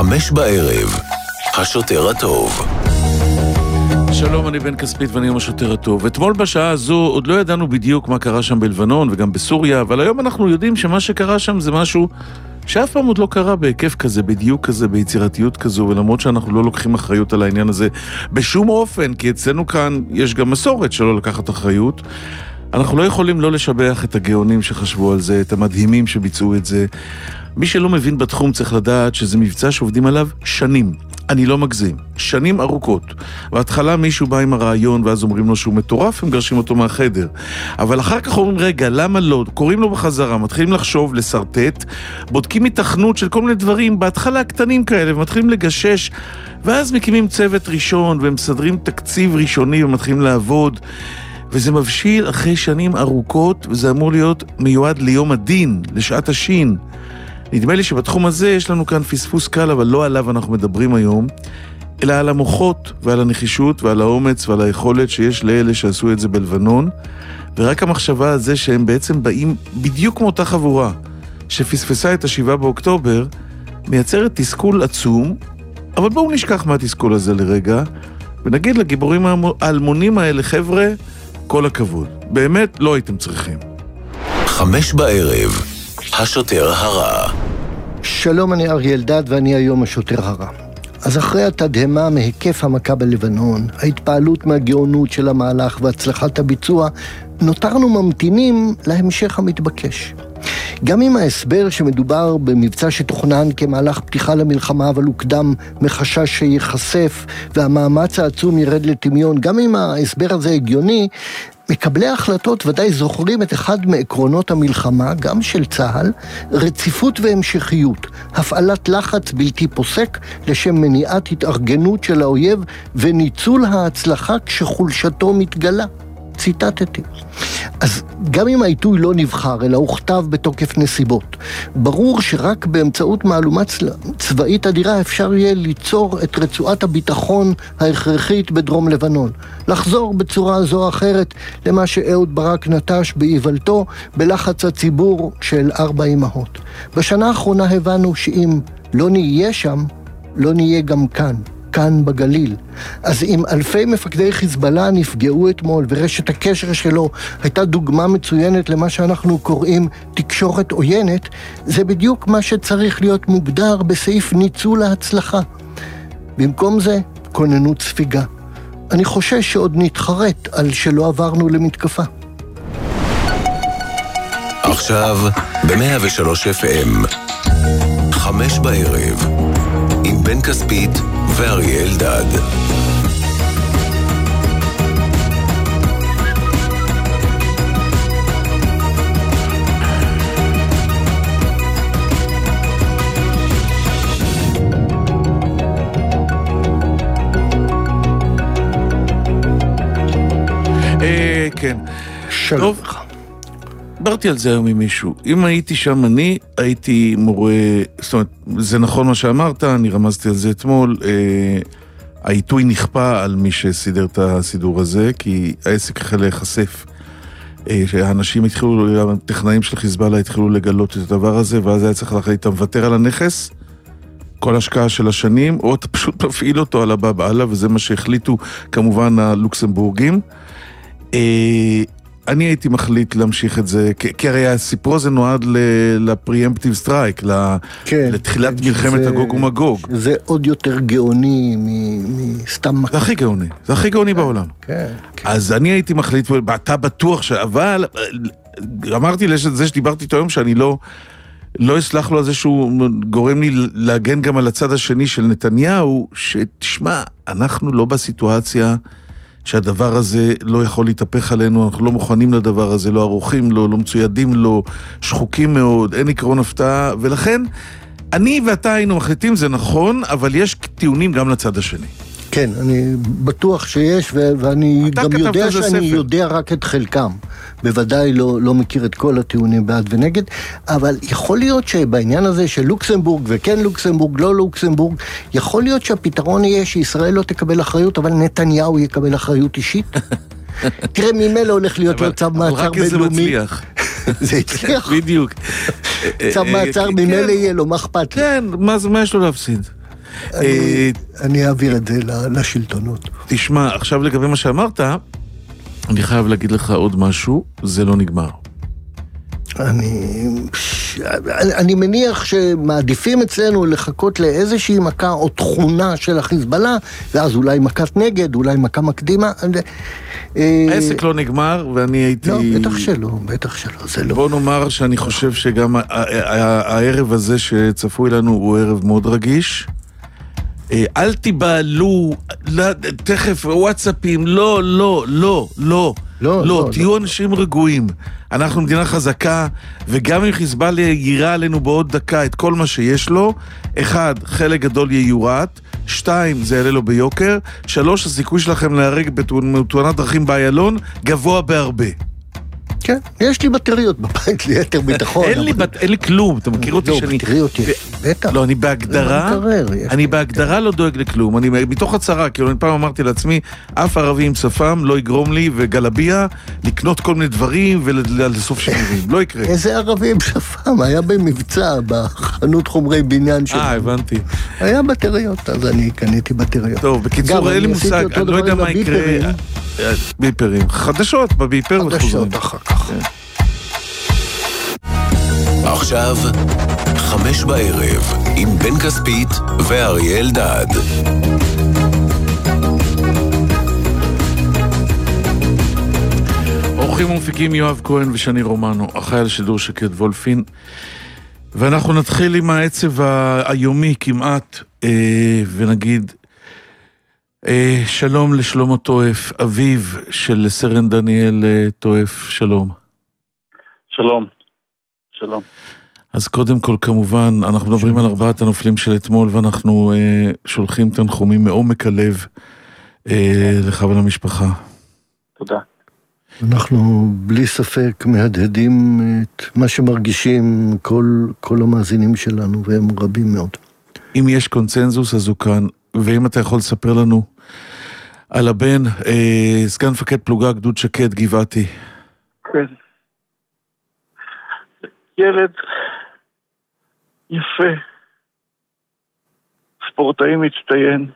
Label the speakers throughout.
Speaker 1: 5:00, השוטר הטוב.
Speaker 2: שלום, אני בן כספית ואני עם השוטר הטוב. אתמול בשעה הזו עוד לא ידענו בדיוק מה קרה שם בלבנון וגם בסוריה, אבל היום אנחנו יודעים שמה שקרה שם זה משהו שאף פעם עוד לא קרה בהיקף כזה, בדיוק כזה, ביצירתיות כזו, ולמרות שאנחנו לא לוקחים אחריות על העניין הזה בשום אופן, כי אצלנו כאן יש גם מסורת שלא לקחת אחריות. אנחנו לא יכולים לא לשבח את הגאונים שחשבו על זה, את המדהימים שביצעו את זה. מי שלא מבין בתחום צריך לדעת שזה מבצע שעובדים עליו שנים. אני לא מגזים, שנים ארוכות. בהתחלה מישהו בא עם הרעיון ואז אומרים לו שהוא מטורף, הם גרשים אותו מהחדר. אבל אחר כך אומרים, רגע, למה לא? קוראים לו בחזרה, מתחילים לחשוב, לסרטט, בודקים התכנות של כל מיני דברים, בהתחלה קטנים כאלה, ומתחילים לגשש, ואז מקימים צוות ראשון, ומסדרים תקציב ראשוני, ומתחילים לעבוד, וזה מבשיל אחרי שנים ארוכות, וזה אמור להיות מיועד ליום הדין, לשעת השין. נדמה לי שבתחום הזה יש לנו כאן פספוס קל, אבל לא עליו אנחנו מדברים היום, אלא על המוחות ועל הנחישות ועל האומץ ועל היכולת שיש לאלה שעשו את זה בלבנון, ורק המחשבה הזה שהם בעצם באים בדיוק כמו אותה חבורה שפספסה את 7 באוקטובר, מייצרת תסכול עצום, אבל בואו נשכח מהתסכול הזה לרגע, ונגיד לגיבורים האלמונים האלה, חבר'ה, כל הכבוד. באמת לא הייתם צריכים.
Speaker 1: 5:00, השוטר הרע.
Speaker 3: שלום, אני אריה אלדד ואני היום השוטר הרע. אז אחרי התדהמה מהיקף המכה בלבנון, ההתפעלות מהגאונות של המהלך והצלחת הביצוע, נותרנו ממתינים להמשך המתבקש. גם עם ההסבר שמדובר במבצע שתוכנן כמהלך פתיחה למלחמה, אבל הוקדם מחשש שיחשף והמאמץ העצום ירד לטמיון, גם אם ההסבר הזה הגיוני, מקבלי ההחלטות ודאי זוכרים את אחד מעקרונות המלחמה, גם של צה"ל, רציפות והמשכיות, הפעלת לחץ בלתי פוסק לשם מניעת התארגנות של האויב וניצול ההצלחה כשחולשתו מתגלה. ציטטתי. אז גם אם העיתוי לא נבחר, אלא הוכתב בתוקף נסיבות, ברור שרק באמצעות מהלומה צבאית אדירה אפשר יהיה ליצור את רצועת הביטחון ההכרחית בדרום לבנון. לחזור בצורה זו או אחרת למה שאהוד ברק נטש באיוולתו בלחץ הציבור של 4 אמהות. בשנה האחרונה הבנו שאם לא נהיה שם, לא נהיה גם כאן בגליל. אז אם אלפי מפקדי חיזבאללה נפגעו אתמול, ורשת הקשר שלו הייתה דוגמה מצוינת למה שאנחנו קוראים תקשורת עוינת, זה בדיוק מה שצריך להיות מוגדר בסעיף ניצול ההצלחה. במקום זה, כוננות ספיגה. אני חושש שעוד נתחרט על שלא עברנו למתקפה.
Speaker 1: עכשיו, ב-103 FM, 5:00, עם בן כספית ואריה אלדד.
Speaker 2: כן.
Speaker 3: שלום.
Speaker 2: דיברתי על זה היום עם מישהו. אם הייתי שם אני, הייתי מורה, זאת אומרת, זה נכון מה שאמרת, אני רמזתי על זה אתמול, העיתוי נכפה על מי שסידר את הסידור הזה, כי העסק החל להיחשף. האנשים התחילו, הטכנאים של חיזבאללה התחילו לגלות את הדבר הזה, ואז היה צריך להחליט, אתה מוותר על הנכס, כל השקעה של השנים, או אתה פשוט מפעיל אותו על הבא בעלה, וזה מה שהחליטו כמובן הלוקסמבורגים. אני הייתי מחליט להמשיך את זה, כי הרי הסיפור הזה נועד לפריאמפטיב סטרייק, לתחילת מלחמת הגוג ומגוג.
Speaker 3: זה עוד יותר גאוני מסתם מכה.
Speaker 2: זה הכי גאוני, זה הכי גאוני בעולם. אז אני הייתי מחליט, ואתה בטוח אבל אמרתי לזה שדיברתי איתו היום שאני לא אסלח לו על זה שהוא גורם לי להגן גם על הצד השני של נתניהו, שתשמע, אנחנו לא בסיטואציה שהדבר הזה לא יכול להתהפך עלינו, אנחנו לא מוכנים לדבר הזה, לא ערוכים לו, לא מצוידים לו, שחוקים מאוד, אין עקרון הפתעה, ולכן אני ואתה היינו מחליטים, זה נכון, אבל יש טיעונים גם לצד השני.
Speaker 3: כן, אני בטוח שיש, ואני גם יודע שאני יודע רק את חלקם. בוודאי לא מכיר את כל הטיעונים בעד ונגד, אבל יכול להיות שבעניין הזה של לוקסמבורג וכן לוקסמבורג, לא לוקסמבורג, יכול להיות שהפתרון יהיה שישראל לא תקבל אחריות, אבל נתניהו יקבל אחריות אישית. תראה, ממילא הולך להיות לו צו מעצר בינלאומי. רק זה מצליח. זה הצליח.
Speaker 2: בדיוק.
Speaker 3: צו מעצר ממילא יהיה לו, מה אכפת לי?
Speaker 2: כן, מה יש לו להפסיד?
Speaker 3: אני אעביר את זה לשלטונות.
Speaker 2: תשמע, עכשיו לגבי מה שאמרת, אני חייב להגיד לך עוד משהו, זה לא נגמר.
Speaker 3: אני מניח שמעדיפים אצלנו לחכות לאיזושהי מכה או תכונה של החיזבאללה, ואז אולי מכת נגד, אולי מכה מקדימה.
Speaker 2: העסק לא נגמר, ואני הייתי...
Speaker 3: לא, בטח שלא, זה לא.
Speaker 2: בוא נאמר שאני חושב שגם הערב הזה שצפוי לנו הוא ערב מאוד רגיש. אל תיבעלו, תכף וואטסאפים, לא, תהיו אנשים רגועים. אנחנו מדינה חזקה, וגם אם חיזבאללה יירה עלינו בעוד דקה את כל מה שיש לו, 1, חלק גדול ייורט, 2, זה יעלה לו ביוקר, 3, הסיכוי שלכם להרג בתאונת דרכים באיילון גבוה בהרבה.
Speaker 3: כן, יש לי בטריות בבית ליתר ביטחון.
Speaker 2: אין לי כלום, אתה מכיר אותי שאני...
Speaker 3: לא, בטריות יש, בטח.
Speaker 2: לא, אני בהגדרה לא דואג לכלום. אני מתוך הצהרה, כאילו אני פעם אמרתי לעצמי, אף ערבי עם שפם לא יגרום לי וגלביה לקנות כל מיני דברים ולסוף שירים. לא יקרה.
Speaker 3: איזה ערבי עם שפם? היה במבצע בחנות חומרי בניין שלנו.
Speaker 2: הבנתי.
Speaker 3: היה בטריות, אז אני קניתי בטריות.
Speaker 2: טוב, בקיצור, אין לי מושג, אני לא יודע מה יקרה. ביפרים. חדשות בביפר וחוזרים.
Speaker 3: אחר כך.
Speaker 1: עכשיו, 5 בערב, עם בן כספית ואריה אלדד.
Speaker 2: אורחים ומפיקים יואב כהן ושני רומנו, החייל שידור שקד וולפין. ואנחנו נתחיל עם העצב היומי כמעט, ונגיד, שלום לשלמה טועף, אביו של סרן דניאל טועף, שלום.
Speaker 4: שלום.
Speaker 2: אז קודם כל כמובן, אנחנו מדברים על 4 הנופלים של אתמול, ואנחנו שולחים תנחומים מעומק הלב לך ולמשפחה.
Speaker 4: תודה.
Speaker 3: אנחנו בלי ספק מהדהדים את מה שמרגישים כל המאזינים שלנו, והם רבים מאוד.
Speaker 2: אם יש קונצנזוס אז הוא כאן, ואם אתה יכול לספר לנו על הבן, סגן מפקד פלוגה גדוד שקד גבעתי.
Speaker 4: כן. ילד יפה, ספורטאי מצטיין,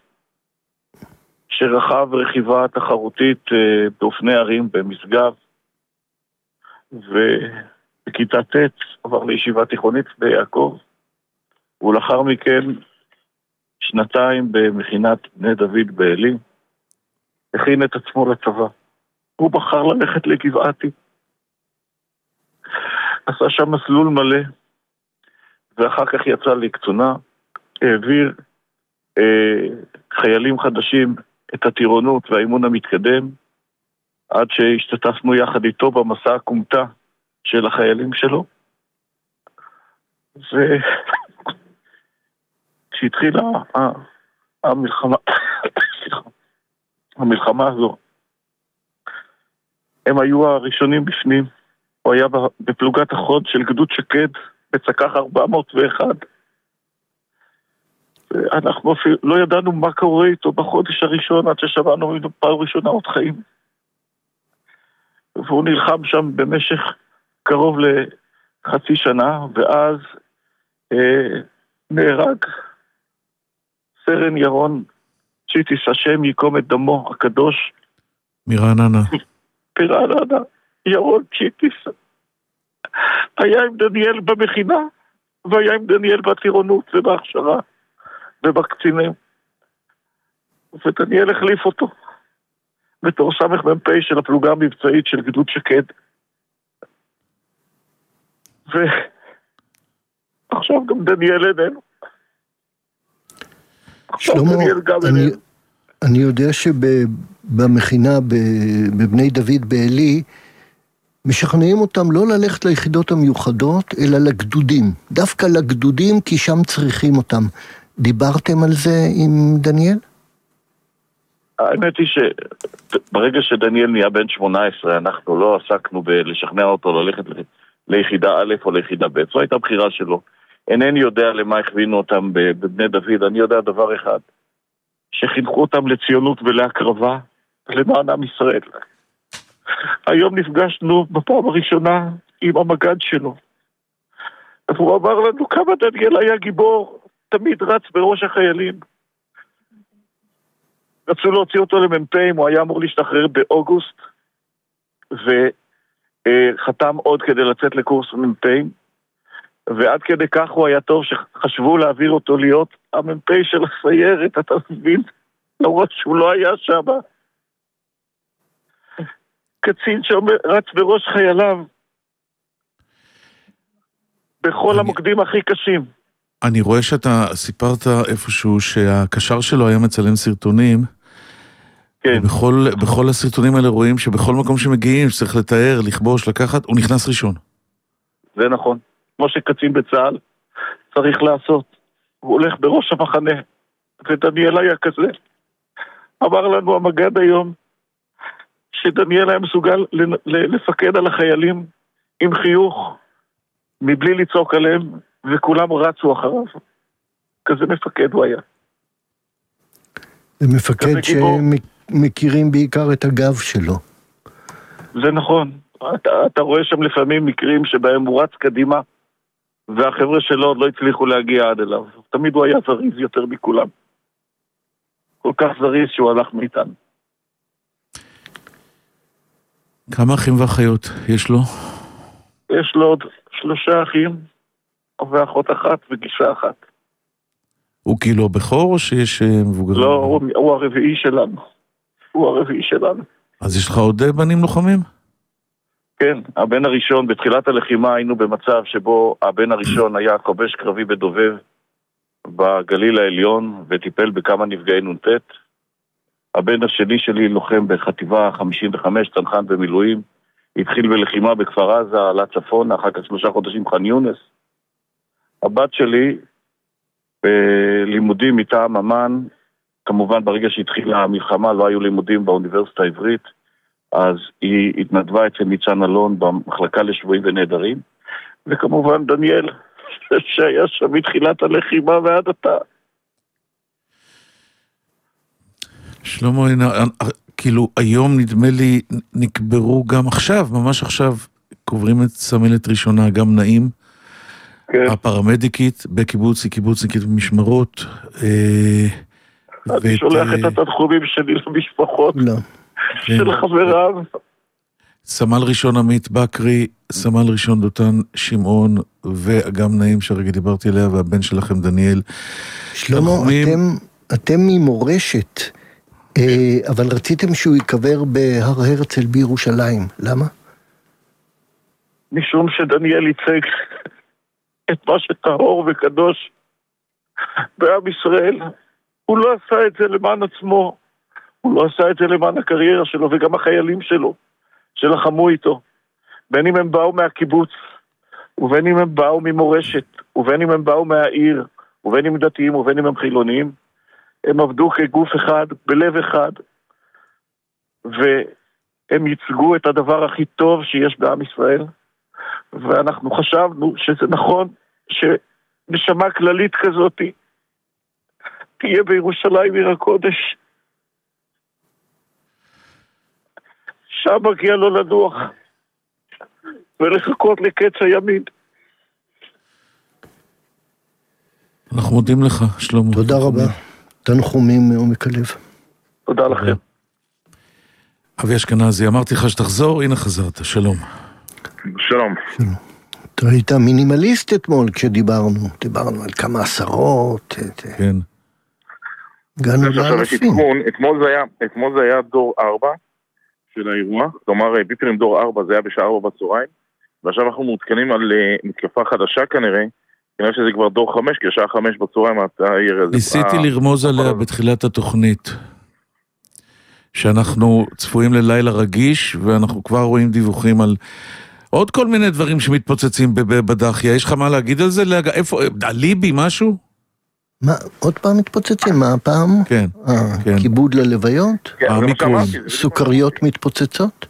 Speaker 4: שרכב רכיבה תחרותית באופני ערים במשגב, ובכיתה ט' עבר לישיבה תיכונית ביעקב, ולאחר מכן 2 במכינת בני דוד בעלי, הכין את עצמו לצבא. הוא בחר ללכת לגבעתי, עשה שם מסלול מלא, ואחר כך יצא לקצונה, העביר חיילים חדשים את הטירונות והאימון המתקדם, עד שהשתתפנו יחד איתו במסע הקומתה של החיילים שלו. וכשהתחילה המלחמה הזו, הם היו הראשונים בפנים. הוא היה בפלוגת החוד של גדוד שקד בצקח 401. אנחנו לא ידענו מה קורה איתו בחודש הראשון, עד ששמענו פעם ראשונה עוד חיים. והוא נלחם שם במשך קרוב לחצי שנה, ואז נהרג סרן ירון צ'יטיס, השם ייקום את דמו הקדוש.
Speaker 2: מרעננה.
Speaker 4: ירון צ'יטיס היה עם דניאל במכינה, והיה עם דניאל בטירונות ובהכשרה ובקצינים, ודניאל החליף אותו בתור סמך מ"פ של הפלוגה המבצעית של גדוד שקד. ועכשיו גם דניאל איננו.
Speaker 3: שלמה, אני יודע שבמכינה בבני דוד בעלי משכנעים אותם לא ללכת ליחידות המיוחדות, אלא לגדודים. דווקא לגדודים, כי שם צריכים אותם. דיברתם על זה עם דניאל?
Speaker 4: האמת היא שברגע שדניאל נהיה בן 18, אנחנו לא עסקנו בלשכנע אותו ללכת ליחידה א' או ליחידה ב'. זו הייתה בחירה שלו. אינני יודע למה הכווינו אותם בבני דוד. אני יודע דבר אחד, שחינכו אותם לציונות ולהקרבה למען עם ישראל. היום נפגשנו בפעם הראשונה עם המג"ד שלו. והוא אמר לנו כמה דניאל היה גיבור, תמיד רץ בראש החיילים. רצו להוציא אותו למ"פים, הוא היה אמור להשתחרר באוגוסט, וחתם עוד כדי לצאת לקורס מ"פים, ועד כדי כך הוא היה טוב שחשבו להעביר אותו להיות המ"פ של הסיירת, אתה מבין? למרות שהוא לא היה שם. קצין שרץ בראש חייליו, בכל המוקדים הכי קשים.
Speaker 2: אני רואה שאתה סיפרת איפשהו שהקשר שלו היה מצלם סרטונים,
Speaker 4: כן.
Speaker 2: בכל הסרטונים האלה רואים שבכל מקום שמגיעים, שצריך לתאר, לכבוש, לקחת, הוא נכנס ראשון.
Speaker 4: זה נכון. כמו שקצין בצה"ל צריך לעשות. הוא הולך בראש המחנה, ודניאל היה כזה. אמר לנו המג"ד היום, שדניאל היה מסוגל לפקד על החיילים עם חיוך, מבלי לצעוק עליהם, וכולם רצו אחריו. כזה מפקד הוא היה.
Speaker 3: זה מפקד שמכירים בעיקר את הגב שלו.
Speaker 4: זה נכון. אתה רואה שם לפעמים מקרים שבהם הוא רץ קדימה, והחבר'ה שלו עוד לא הצליחו להגיע עד אליו. תמיד הוא היה זריז יותר מכולם. כל כך זריז שהוא הלך מאיתנו.
Speaker 2: כמה אחים ואחיות יש לו?
Speaker 4: יש לו עוד 3 אחים, ואחות אחת וגישה אחת.
Speaker 2: הוא כאילו בכור או שיש מבוגרים?
Speaker 4: לא, הוא הרביעי שלנו. הוא הרביעי שלנו.
Speaker 2: אז יש לך עוד בנים לוחמים?
Speaker 4: כן, הבן הראשון, בתחילת הלחימה היינו במצב שבו הבן הראשון היה כובש קרבי בדובב בגליל העליון וטיפל בכמה נפגעי נ"ט. הבן השני שלי לוחם בחטיבה 55, צנחן במילואים, התחיל בלחימה בכפר עזה, עלה צפון, אחר כך 3 חודשים ח'אן יונס. הבת שלי בלימודים מטעם אמן, כמובן ברגע שהתחילה המלחמה לא היו לימודים באוניברסיטה העברית, אז היא התנדבה אצל ניצן אלון במחלקה לשבויים ונעדרים, וכמובן דניאל, שהיה שם מתחילת הלחימה ועד עתה.
Speaker 2: שלמה, כאילו היום נדמה לי נקברו גם עכשיו, ממש עכשיו, קוברים את סמלת ראשונה, גם נעים, כן. הפרמדיקית קיבוצניקית במשמרות.
Speaker 4: אני שולח את התנחומים שלי למשפחות של חבריו.
Speaker 2: סמל ראשון עמית בקרי, סמל ראשון דותן שמעון, וגם נעים שהרגע דיברתי עליה, והבן שלכם דניאל.
Speaker 3: שלמה, אתם ממורשת, אבל רציתם שהוא יקבר בהר הרצל בירושלים. למה?
Speaker 4: משום שדניאל ייצג את מה שטהור וקדוש בעם ישראל. הוא לא עשה את זה למען עצמו, הוא לא עשה את זה למען הקריירה שלו, וגם החיילים שלו שלחמו איתו, בין אם הם באו מהקיבוץ, ובין אם הם באו ממורשת, ובין אם הם באו מהעיר, ובין אם דתיים ובין אם הם חילוניים, הם עבדו כגוף אחד, בלב אחד, והם ייצגו את הדבר הכי טוב שיש בעם ישראל, ואנחנו חשבנו שזה נכון שנשמה כללית כזאת תהיה בירושלים עיר הקודש. שם מגיע לו לנוח ולחכות לקץ הימין.
Speaker 2: אנחנו מודים לך, שלמה.
Speaker 3: תודה רבה. תנחומים מעומק הלב.
Speaker 4: תודה לכם.
Speaker 2: אבי אשכנזי, אמרתי לך שתחזור, הנה חזרת, שלום.
Speaker 4: שלום.
Speaker 3: אתה היית מינימליסט אתמול כשדיברנו על כמה עשרות.
Speaker 2: כן.
Speaker 3: הגענו לאלפים.
Speaker 5: אתמול זה היה דור 4 של האירוע, כלומר ביפרים דור 4 זה היה בשעה 4 בצהריים, ועכשיו אנחנו מעודכנים על מתקפה חדשה כנראה, כנראה שזה כבר דור 5, כי השעה 5 בצהריים
Speaker 2: ניסיתי לרמוז עליה בתחילת התוכנית, שאנחנו צפויים ללילה רגיש, ואנחנו כבר רואים דיווחים על עוד כל מיני דברים שמתפוצצים בדחיה. יש לך מה להגיד על זה? איפה? ליבי משהו?
Speaker 3: מה, עוד פעם מתפוצצים? מה הפעם?
Speaker 2: כן.
Speaker 3: כיבוד ללוויות? סוכריות מתפוצצות?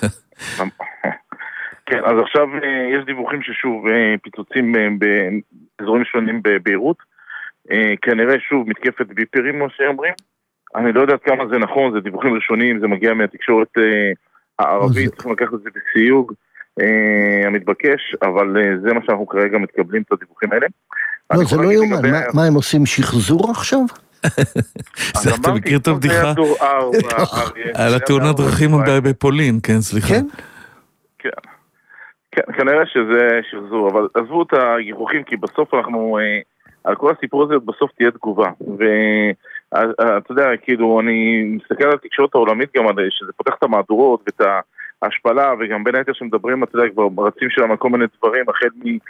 Speaker 5: כן, אז עכשיו יש דיווחים ששוב פיצוצים באזורים שונים בביירות. כנראה שוב מתקפת ביפרים, כמו שאומרים. אני לא יודעת כמה זה נכון, זה דיווחים ראשוניים, זה מגיע מהתקשורת הערבית, צריכים לקחת את זה בסיוג המתבקש, אבל זה מה שאנחנו כרגע מתקבלים את הדיווחים האלה.
Speaker 3: לא, זה לא יומן. מה הם עושים, שחזור עכשיו?
Speaker 2: אתה מכיר את הבדיחה? על התאונת דרכים בפולין, כן, סליחה.
Speaker 5: כן, כנראה שזה שחזור, אבל עזבו את הגיחוכים, כי בסוף אנחנו, על כל הסיפור הזה בסוף תהיה תגובה, ואתה יודע, כאילו, אני מסתכל על התקשורת העולמית גם, שזה פותח את המהדורות ואת ההשפלה, וגם בין היתר שמדברים, אתה יודע, כבר רצים שם על כל מיני דברים, החל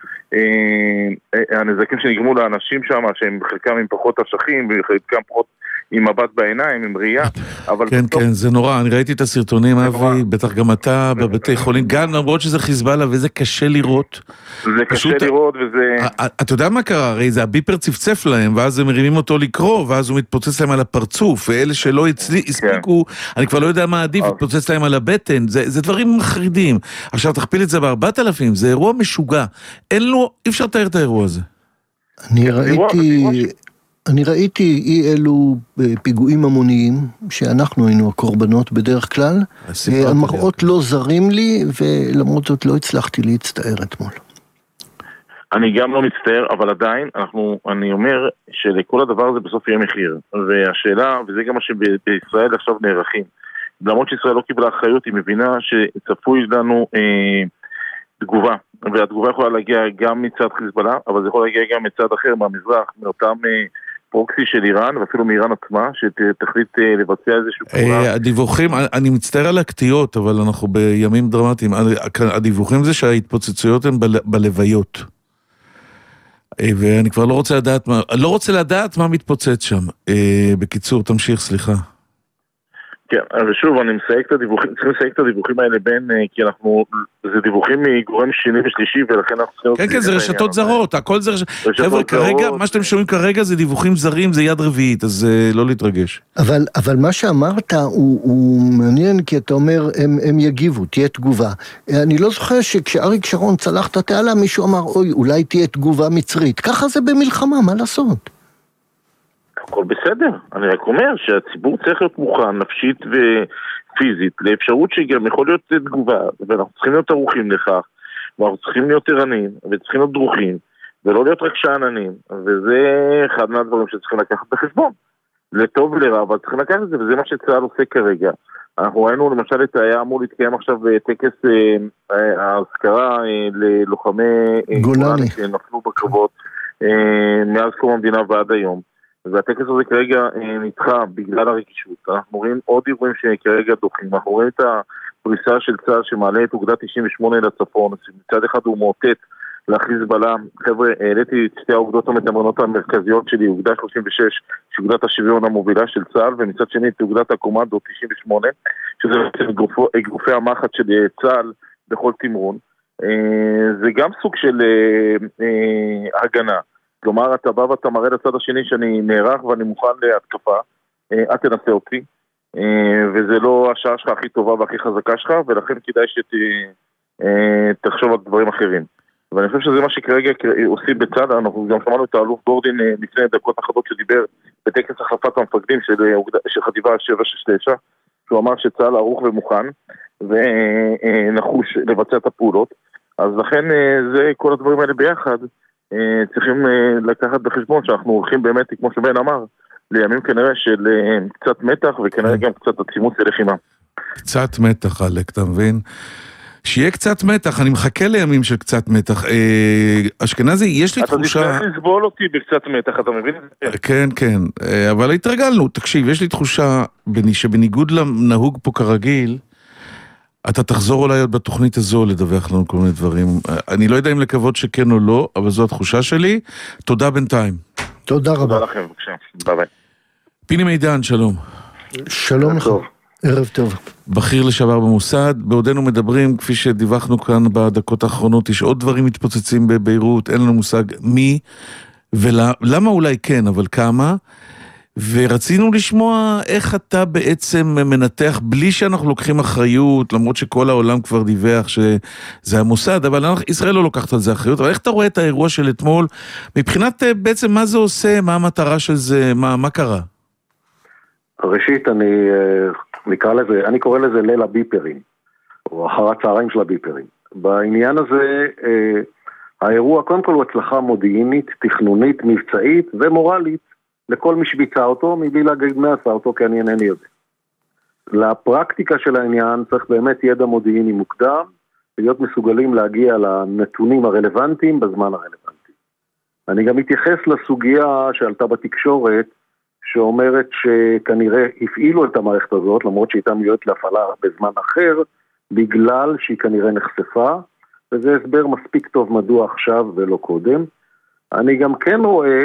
Speaker 5: מהנזקים שנגרמו לאנשים שם, שהם חלקם עם פחות אשכים, וחלקם פחות עם מבט בעיניים, עם ראייה.
Speaker 2: כן, כן, זה נורא, אני ראיתי את הסרטונים, אבי, בטח גם אתה בבתי חולים, גם למרות שזה חיזבאללה, וזה קשה לראות.
Speaker 5: זה קשה לראות, וזה...
Speaker 2: אתה יודע מה קרה? הרי זה הביפר צפצף להם, ואז הם מרימים אותו לקרוא, ואז הוא מתפוצץ להם על הפרצוף, ואלה שלא הספיקו, אני כבר לא יודע מה עדיף, מתפוצץ להם על הבטן, זה דברים מחרידים. עכשיו תכפיל את זה ב4,000, זה אירוע משוגע. אי אפשר לתאר את האירוע הזה.
Speaker 3: אני ראיתי אי אלו פיגועים המוניים, שאנחנו היינו הקורבנות בדרך כלל, המראות לא זרים לי, ולמרות זאת לא הצלחתי להצטער אתמול.
Speaker 5: אני גם לא מצטער, אבל עדיין, אני אומר שלכל הדבר הזה בסוף יהיה מחיר. והשאלה, וזה גם מה שבישראל עכשיו נערכים, למרות שישראל לא קיבלה אחריות, היא מבינה שצפוי לנו תגובה. והתגובה יכולה להגיע גם מצד חיזבאללה, אבל זה יכול להגיע גם מצד אחר מהמזרח, מאותם פרוקסי של איראן, ואפילו מאיראן עצמה, שתחליט לבצע איזשהו פעולה.
Speaker 2: הדיווחים, אני מצטער על הקטיות, אבל אנחנו בימים דרמטיים. הדיווחים זה שההתפוצצויות הן בלוויות. ואני כבר לא רוצה לדעת מה מתפוצץ שם. בקיצור, תמשיך, סליחה.
Speaker 5: כן, ושוב, אני מסייג את הדיווחים, צריכים לסייג את הדיווחים האלה בין, כי זה דיווחים מגורם שני ושלישי, ולכן אנחנו צריכים...
Speaker 2: כן, כן, זה רשתות זרות, הכל זה רשתות... חבר'ה, כרגע, מה שאתם שומעים כרגע זה דיווחים זרים, זה יד רביעית, אז לא להתרגש.
Speaker 3: אבל מה שאמרת הוא מעניין, כי אתה אומר, הם יגיבו, תהיה תגובה. אני לא זוכר שכשאריק שרון צלח את התעלה, מישהו אמר, אוי, אולי תהיה תגובה מצרית. ככה זה במלחמה, מה לעשות?
Speaker 5: הכל בסדר, אני רק אומר שהציבור צריך להיות מוכן נפשית ופיזית לאפשרות שגם יכול להיות תגובה, ואנחנו צריכים להיות ערוכים לכך, ואנחנו צריכים להיות ערניים וצריכים להיות דרוכים ולא להיות רק שעננים, וזה אחד מהדברים שצריכים לקחת בחשבון, לטוב ולרע, אבל צריכים לקחת את זה, וזה מה שצה"ל עושה כרגע. אנחנו ראינו למשל היה אמור להתקיים עכשיו טקס ההזכרה ללוחמי גולני שנפלו בקרבות מאז קום המדינה ועד היום, והטקס הזה כרגע נדחה בגלל הרגישות. אנחנו רואים עוד אירועים שכרגע דוחים. אנחנו רואים את הפריסה של צה"ל שמעלה את אוגדה 98 לצפון, מצד אחד הוא מאותת לחיזבאללה. חבר'ה, העליתי את שתי האוגדות המתמרנות המרכזיות שלי, אוגדה 36 שאוגדת השוויון המובילה של צה"ל, ומצד שני את אוגדת הקומנדו 98 שזה גופי המחץ של צה"ל בכל תמרון. זה גם סוג של הגנה, כלומר, אתה בא ואתה מראה לצד השני שאני נערך ואני מוכן להתקפה, אל תנסה אותי, וזה לא השעה שלך הכי טובה והכי חזקה שלך, ולכן כדאי שתחשוב על דברים אחרים. ואני חושב שזה מה שכרגע עושים בצד, אנחנו גם שמענו את האלוף גורדין לפני דקות אחדות שדיבר בטקס החלפת המפקדים של חטיבה 769, שהוא אמר שצה"ל ערוך ומוכן, ונחוש לבצע את הפעולות, אז לכן זה כל הדברים האלה ביחד, צריכים לקחת בחשבון שאנחנו הולכים באמת, כמו שבן אמר, לימים כנראה של קצת מתח וכנראה גם קצת עצימות ולחימה.
Speaker 2: קצת מתח, אלק, אתה מבין? שיהיה קצת מתח, אני מחכה לימים של קצת מתח. אשכנזי, יש לי תחושה...
Speaker 5: אתה תצטרך לסבול אותי בקצת מתח, אתה מבין?
Speaker 2: כן, כן, אבל התרגלנו. תקשיב, יש לי תחושה שבניגוד לנהוג פה כרגיל, אתה תחזור אולי עוד בתוכנית הזו לדווח לנו כל מיני דברים. אני לא יודע אם לקוות שכן או לא, אבל זו התחושה שלי. תודה בינתיים.
Speaker 3: תודה רבה.
Speaker 5: תודה לכם, בבקשה. ביי ביי.
Speaker 2: פיני מידן, שלום.
Speaker 3: שלום לך. ערב טוב.
Speaker 2: בכיר לשעבר במוסד, בעודנו מדברים, כפי שדיווחנו כאן בדקות האחרונות, יש עוד דברים מתפוצצים בביירות, אין לנו מושג מי, ולמה אולי כן, אבל כמה, ורצינו לשמוע איך אתה בעצם מנתח, בלי שאנחנו לוקחים אחריות, למרות שכל העולם כבר דיווח שזה המוסד, אבל ישראל לא לוקחת על זה אחריות, אבל איך אתה רואה את האירוע של אתמול, מבחינת בעצם מה זה עושה, מה המטרה של זה, מה קרה?
Speaker 6: ראשית, אני קורא לזה ליל הביפרים, או אחר הצהריים של הביפרים. בעניין הזה, האירוע קודם כל הוא הצלחה מודיעינית, תכנונית, מבצעית ומורלית לכל מי שביצע אותו, מבלי להגיד מה עשה אותו, כי אני אינני יודע. לפרקטיקה של העניין צריך באמת ידע מודיעיני מוקדם, להיות מסוגלים להגיע לנתונים הרלוונטיים בזמן הרלוונטי. אני גם מתייחס לסוגיה שעלתה בתקשורת, שאומרת שכנראה הפעילו את המערכת הזאת, למרות שהייתה מיועדת להפעלה בזמן אחר, בגלל שהיא כנראה נחשפה, וזה הסבר מספיק טוב מדוע עכשיו ולא קודם. אני גם כן רואה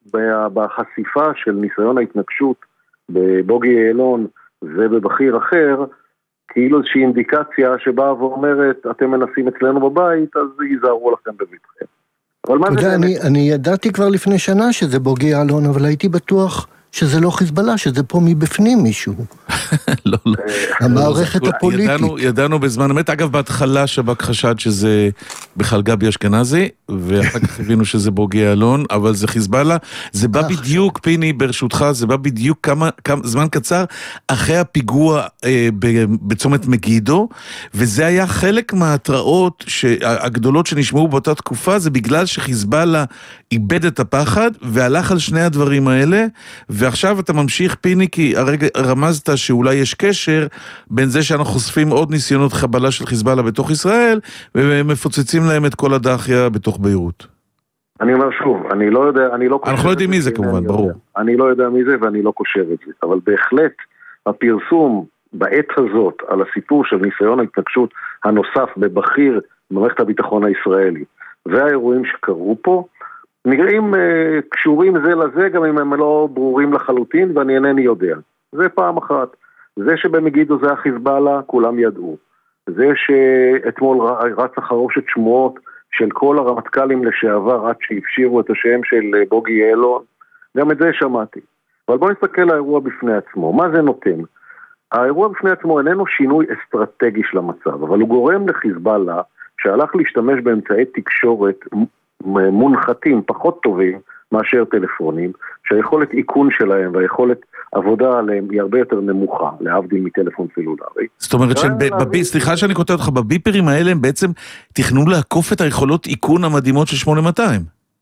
Speaker 6: בחשיפה של ניסיון ההתנגשות בבוגי יעלון ובבחיר אחר, כאילו איזושהי אינדיקציה שבאה ואומרת, אתם מנסים אצלנו בבית, אז ייזהרו לכם בביתכם. אבל מה זה באמת?
Speaker 3: אני ידעתי כבר לפני שנה שזה בוגי יעלון, אבל הייתי בטוח שזה לא חיזבאללה, שזה פה מבפנים מישהו.
Speaker 2: לא.
Speaker 3: המערכת הפוליטית.
Speaker 2: ידענו בזמן אמת, אגב בהתחלה שב"כ חשד שזה בכלל גבי אשכנזי, ואחר כך הבינו שזה בוגי יעלון, אבל זה חיזבאללה, זה בא בדיוק, פיני ברשותך, זה בא בדיוק כמה זמן קצר אחרי הפיגוע בצומת מגידו, וזה היה חלק מההתראות הגדולות שנשמעו באותה תקופה, זה בגלל שחיזבאללה איבד את הפחד, והלך על שני הדברים האלה, ועכשיו אתה ממשיך פיני, כי הרגע רמזת שאולי יש קשר בין זה שאנחנו חושפים עוד ניסיונות חבלה של חיזבאללה בתוך ישראל, ומפוצצים להם את כל הדחיה בתוך ביירות.
Speaker 6: אני אומר שוב, אני לא יודע,
Speaker 2: אנחנו לא יודעים מי זה כמובן, ברור.
Speaker 6: אני לא יודע מי זה ואני לא קושר את זה, אבל בהחלט הפרסום בעת הזאת על הסיפור של ניסיון ההתנגשות הנוסף בבחיר במערכת הביטחון הישראלי, והאירועים שקרו פה, נראים קשורים זה לזה, גם אם הם לא ברורים לחלוטין, ואני אינני יודע. זה פעם אחת. זה שבמגידו זה החיזבאללה, כולם ידעו. זה שאתמול רץ החרושת שמועות של כל הרמטכ"לים לשעבר, עד שהפשירו את השם של בוגי יעלון, גם את זה שמעתי. אבל בואו נסתכל על האירוע בפני עצמו. מה זה נותן? האירוע בפני עצמו איננו שינוי אסטרטגי של המצב, אבל הוא גורם לחיזבאללה, שהלך להשתמש באמצעי תקשורת מונחתים, פחות טובים מאשר טלפונים, שהיכולת עיכון שלהם והיכולת עבודה עליהם היא הרבה יותר נמוכה, להבדיל מטלפון סלולרי.
Speaker 2: זאת אומרת סליחה שאני כותב אותך, בביפרים האלה הם בעצם תכנו לעקוף את היכולות עיכון המדהימות של 8200.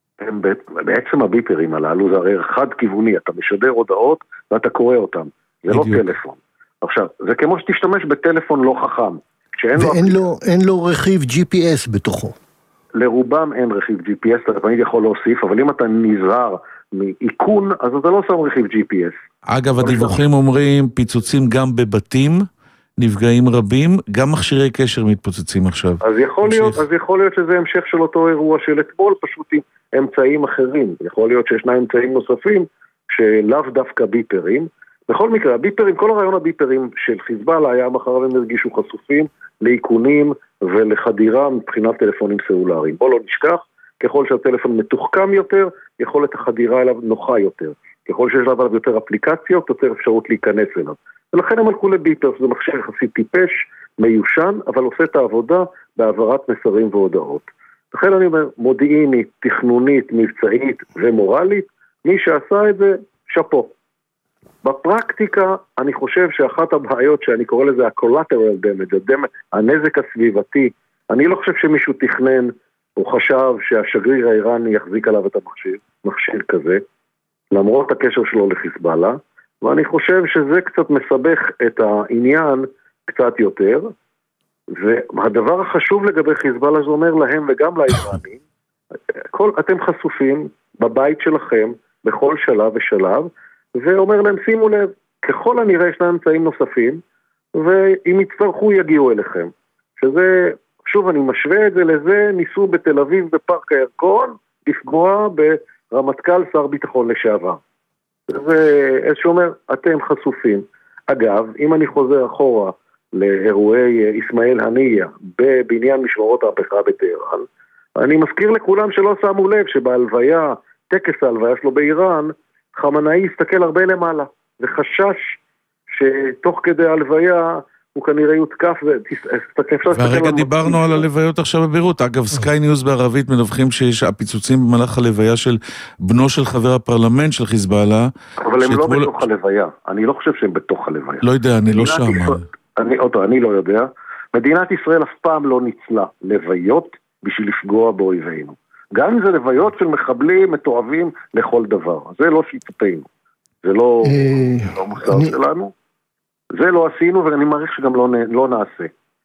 Speaker 6: בעצם הביפרים הללו זה הרי חד כיווני, אתה משדר הודעות ואתה קורא אותם, זה לא טלפון. עכשיו, זה כמו שתשתמש בטלפון לא חכם,
Speaker 3: ואין לו רכיב GPS בתוכו.
Speaker 6: לרובם אין רכיב GPS, אתה תמיד יכול להוסיף, אבל אם אתה נזהר מעיכון, אז אתה לא שם רכיב GPS.
Speaker 2: אגב, הדיווחים אומרים פיצוצים גם בבתים, נפגעים רבים, גם מכשירי קשר מתפוצצים עכשיו.
Speaker 6: אז יכול להיות שזה המשך של אותו אירוע של אתמול, פשוט עם אמצעים אחרים. יכול להיות שישנם אמצעים נוספים, שלאו דווקא ביפרים. בכל מקרה, הביפרים, כל הרעיון הביפרים של חיזבאללה היה מחר והם הרגישו חשופים לעיכונים ולחדירה מבחינת טלפונים סלולריים. בוא לא נשכח, ככל שהטלפון מתוחכם יותר, יכולת החדירה אליו נוחה יותר. ככל שיש עליו יותר אפליקציות, יותר אפשרות להיכנס אליו. ולכן הם הלכו לביפר, זה מכשיר יחסית טיפש, מיושן, אבל עושה את העבודה בהעברת מסרים והודעות. לכן אני אומר, מודיעינית, תכנונית, מבצעית ומורלית, מי שעשה את זה, שפו. בפרקטיקה, אני חושב שאחת הבעיות שאני קורא לזה ה-collateral damage, הנזק הסביבתי, אני לא חושב שמישהו תכנן או חשב שהשגריר האיראני יחזיק עליו את מכשיר כזה, למרות הקשר שלו לחיזבאללה, ואני חושב שזה קצת מסבך את העניין קצת יותר, והדבר החשוב לגבי חיזבאללה זה אומר להם וגם לאיראנים, אתם חשופים בבית שלכם בכל שלב ושלב, ואומר להם שימו לב, ככל הנראה יש להם אמצעים נוספים, ואם יצטרכו יגיעו אליכם. שזה, שוב אני משווה את זה לזה, ניסו בתל אביב בפארק הירקון, לפגוע ברמטכ"ל שר ביטחון לשעבר. ואיזשהו אומר, אתם חשופים. אגב, אם אני חוזר אחורה לאירועי איסמעיל הנייה, בבניין משמרות ההפיכה בטהרן, אני מזכיר לכולם שלא שמו לב שבהלוויה, טקס ההלוויה שלו באיראן, חמנאי הסתכל הרבה למעלה, וחשש שתוך כדי ההלוויה הוא כנראה יותקף,
Speaker 2: והרגע דיברנו על הלוויות עכשיו בביירות. אגב, סקיי ניוז בערבית מדווחים שיש הפיצוצים במהלך הלוויה של בנו של חבר הפרלמנט של חיזבאללה.
Speaker 6: אבל הם לא בתוך הלוויה, אני לא חושב שהם בתוך הלוויה.
Speaker 2: לא יודע, אני לא שם.
Speaker 6: אני לא יודע. מדינת ישראל אף פעם לא ניצלה לוויות בשביל לפגוע באויבינו. גם אם זה לוויות של מחבלים מתועבים לכל דבר. זה לא שיטתנו. זה לא מוסר שלנו. זה לא עשינו, ואני מעריך שגם לא נעשה.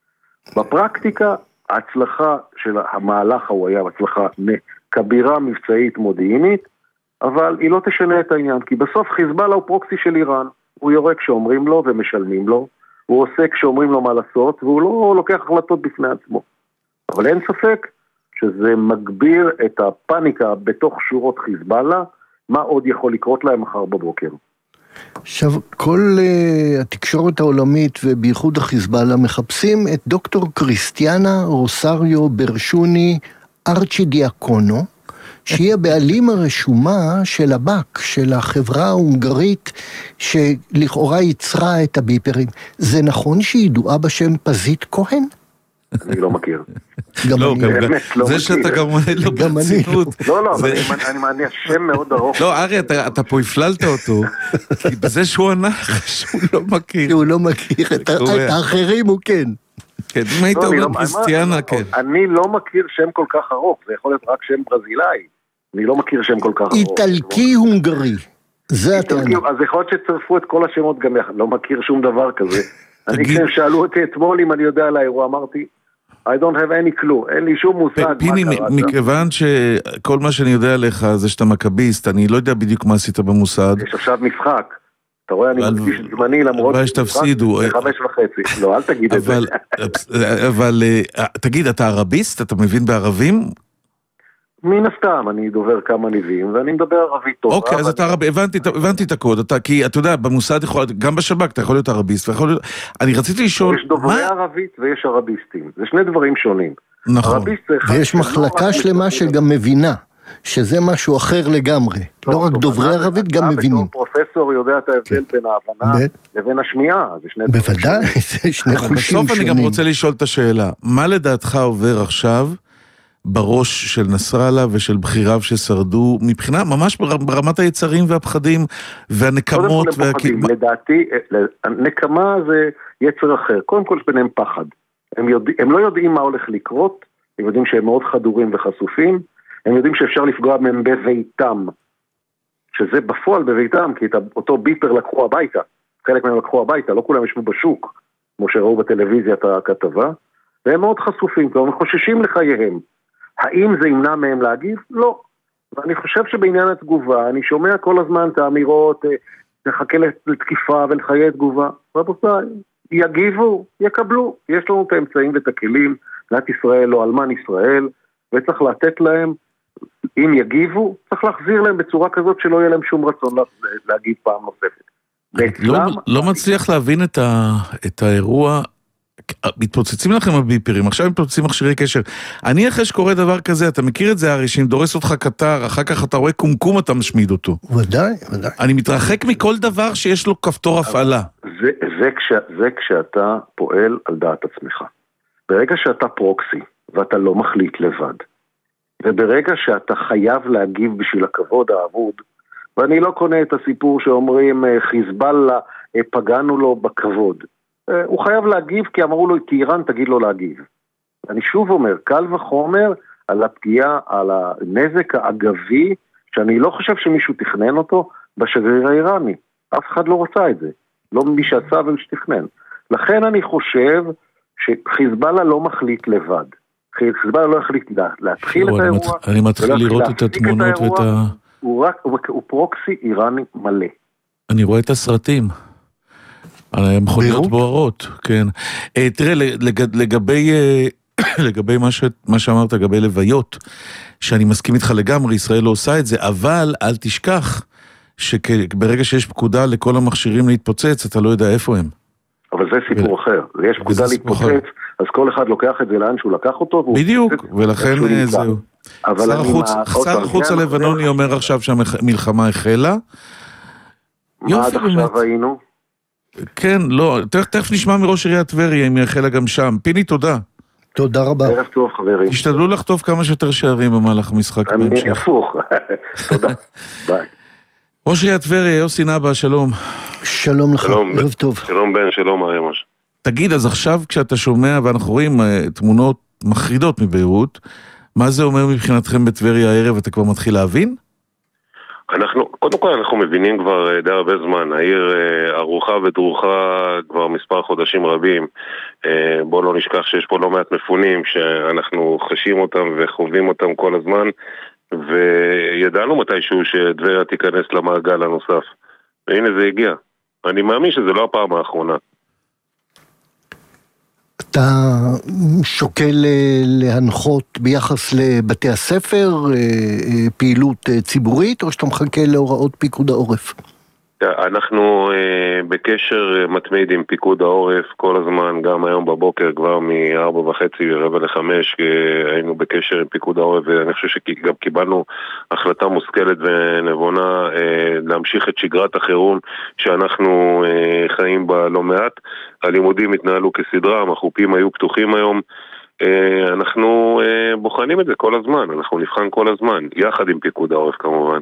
Speaker 6: בפרקטיקה, ההצלחה של המהלך הוא היה הצלחה כבירה מבצעית מודיעינית, אבל היא לא תשנה את העניין, כי בסוף חיזבאללה הוא פרוקסי של איראן. הוא יורק כשאומרים לו ומשלמים לו, הוא עושה כשאומרים לו מה לעשות, והוא לא לוקח החלטות בפני עצמו. אבל אין ספק שזה מגביר את הפאניקה בתוך שורות חיזבאללה, מה עוד יכול לקרות להם מחר בבוקר.
Speaker 3: עכשיו, כל התקשורת העולמית ובייחוד החיזבאללה מחפשים את דוקטור קריסטיאנה רוסריו ברשוני ארצ'ידיאקונו, שהיא הבעלים הרשומה של הבק, של החברה ההונגרית שלכאורה יצרה את הביפרים. זה נכון שהיא ידועה בשם פזית כהן?
Speaker 6: אני לא מכיר.
Speaker 2: לא, זה שאתה גם לא ברצינות.
Speaker 6: לא, אני מעניין שם מאוד ארוך.
Speaker 2: לא, ארי, אתה פה הפללת אותו, כי בזה שהוא ענך, שהוא לא מכיר.
Speaker 3: שהוא לא מכיר, את האחרים הוא כן.
Speaker 2: כן, אם היית אומר קריסטיאנה, כן.
Speaker 6: אני לא מכיר שם כל כך ארוך, זה יכול להיות רק שם ברזילאי. אני לא מכיר שם כל כך ארוך.
Speaker 3: איטלקי הונגרי. זה הטענה.
Speaker 6: אז יכול להיות שצרפו את כל השמות גם יחד, לא מכיר שום דבר כזה. אני כשהם שאלו אותי אתמול אם אני יודע על האירוע, אמרתי, I don't have any clue, אין לי שום מושג מה
Speaker 2: פיני, מכיוון שכל מה שאני יודע עליך זה שאתה מקביסט, אני לא יודע בדיוק מה עשית במוסד.
Speaker 6: יש עכשיו משחק, אתה רואה, אני מקדיש זמני למרות
Speaker 2: שתפסידו.
Speaker 6: 5:30, לא, אל תגיד את זה.
Speaker 2: אבל תגיד, אתה ערביסט? אתה מבין בערבים?
Speaker 6: מן הסתם, אני דובר כמה נביאים, ואני מדבר ערבית טוב.
Speaker 2: אוקיי, אז אתה ערבי, הבנתי את הקוד, כי אתה יודע, במוסד גם בשב"כ אתה יכול להיות ערביסט, אני רציתי לשאול...
Speaker 6: יש דוברי ערבית ויש ערביסטים, זה שני דברים שונים.
Speaker 2: נכון.
Speaker 3: ויש מחלקה שלמה שגם מבינה, שזה משהו אחר לגמרי. לא רק דוברי ערבית, גם מבינים.
Speaker 6: בתור פרופסור יודע את ההבדל בין ההבנה לבין השמיעה, זה שני דברים.
Speaker 3: בוודאי, זה שני חושים שונים.
Speaker 2: בסוף אני גם רוצה לשאול את השאלה, מה לדעתך עובר עכשיו בראש של נסראללה ושל בחיריו ששרדו, מבחינה ממש ברמת היצרים והפחדים והנקמות.
Speaker 6: לדעתי, נקמה זה יצר אחר. קודם כל יש ביניהם פחד. הם לא יודעים מה הולך לקרות, הם יודעים שהם מאוד חדורים וחשופים, הם יודעים שאפשר לפגוע מהם בביתם, שזה בפועל בביתם, כי את אותו ביפר לקחו הביתה. חלק מהם לקחו הביתה, לא כולם ישבו בשוק, כמו שראו בטלוויזיה את הכתבה, והם מאוד חשופים, כלומר, הם חוששים לחייהם. האם זה ימנע מהם להגיב? לא. ואני חושב שבעניין התגובה, אני שומע כל הזמן את האמירות, לחכה לתקיפה ולחיי תגובה. רבותיי, יגיבו, יקבלו. יש לנו את האמצעים ואת הכלים, מדינת ישראל לא אלמן ישראל, וצריך לתת להם, אם יגיבו, צריך להחזיר להם בצורה כזאת שלא יהיה להם שום רצון להגיב פעם נוספת.
Speaker 2: לא מצליח להבין את האירוע, מתפוצצים לכם הביפרים, עכשיו מתפוצצים מכשירי קשר. אני אחרי שקורה דבר כזה, אתה מכיר את זה הרי, שאם דורס אותך קטר, אחר כך אתה רואה קומקום, אתה משמיד אותו.
Speaker 3: ודאי, ודאי.
Speaker 2: אני מתרחק מכל דבר שיש לו כפתור הפעלה.
Speaker 6: זה כשאתה פועל על דעת עצמך. ברגע שאתה פרוקסי, ואתה לא מחליט לבד, וברגע שאתה חייב להגיב בשביל הכבוד האבוד, ואני לא קונה את הסיפור שאומרים חיזבאללה, פגענו לו בכבוד. הוא חייב להגיב כי אמרו לו, כי איראן תגיד לו להגיב. אני שוב אומר, קל וחומר על הפגיעה, על הנזק האגבי, שאני לא חושב שמישהו תכנן אותו בשגריר האיראני. אף אחד לא רצה את זה. לא מי שעשה ומי שתכנן. לכן אני חושב שחיזבאללה לא מחליט לבד. חיזבאללה לא החליט להתחיל את האירוע.
Speaker 2: אני מתחיל לראות את התמונות ואת ה...
Speaker 6: הוא פרוקסי איראני מלא.
Speaker 2: אני רואה את הסרטים. מכוניות בוערות, כן. תראה, לגבי מה שאמרת, לגבי לוויות, שאני מסכים איתך לגמרי, ישראל לא עושה את זה, אבל אל תשכח שברגע שיש פקודה לכל המכשירים להתפוצץ, אתה לא יודע איפה הם.
Speaker 6: אבל זה סיפור אחר. יש פקודה להתפוצץ, אז כל אחד לוקח את זה לאן שהוא לקח אותו.
Speaker 2: בדיוק, ולכן זהו. שר החוץ הלבנוני אומר עכשיו שהמלחמה החלה.
Speaker 6: מה עד עכשיו היינו?
Speaker 2: כן, לא, תכף נשמע מראש עיריית טבריה אם היא החלה גם שם. פיני, תודה.
Speaker 3: תודה רבה.
Speaker 6: ערב טוב, חברים.
Speaker 2: תשתדלו לחטוף כמה שיותר שערים במהלך המשחק בהמשך.
Speaker 6: אני הפוך. תודה. ביי.
Speaker 2: ראש עיריית טבריה, יוסי נבא, שלום.
Speaker 3: שלום לך, ערב טוב.
Speaker 7: שלום בן, שלום הרימוש.
Speaker 2: תגיד, אז עכשיו כשאתה שומע, ואנחנו רואים תמונות מחרידות מביירות, מה זה אומר מבחינתכם בטבריה הערב? אתה כבר מתחיל להבין?
Speaker 7: קודם כל אנחנו מבינים כבר די הרבה זמן, העיר ערוכה ודרוכה כבר מספר חודשים רבים. בוא לא נשכח שיש פה לא מעט מפונים שאנחנו חשים אותם וחווים אותם כל הזמן, וידענו מתישהו שטבריה תיכנס למעגל הנוסף, והנה זה הגיע. אני מאמין שזה לא הפעם האחרונה.
Speaker 3: אתה שוקל להנחות ביחס לבתי הספר, פעילות ציבורית, או שאתה מחכה להוראות פיקוד העורף?
Speaker 7: אנחנו בקשר מתמיד עם פיקוד העורף כל הזמן, גם היום בבוקר כבר מ-4:30 ל-4:45 היינו בקשר עם פיקוד העורף, ואני חושב שגם קיבלנו החלטה מושכלת ונבונה להמשיך את שגרת החירום שאנחנו חיים בה לא מעט. הלימודים התנהלו כסדרה, המחופים היו פתוחים היום, אנחנו בוחנים את זה כל הזמן, אנחנו נבחן כל הזמן, יחד עם פיקוד העורף כמובן.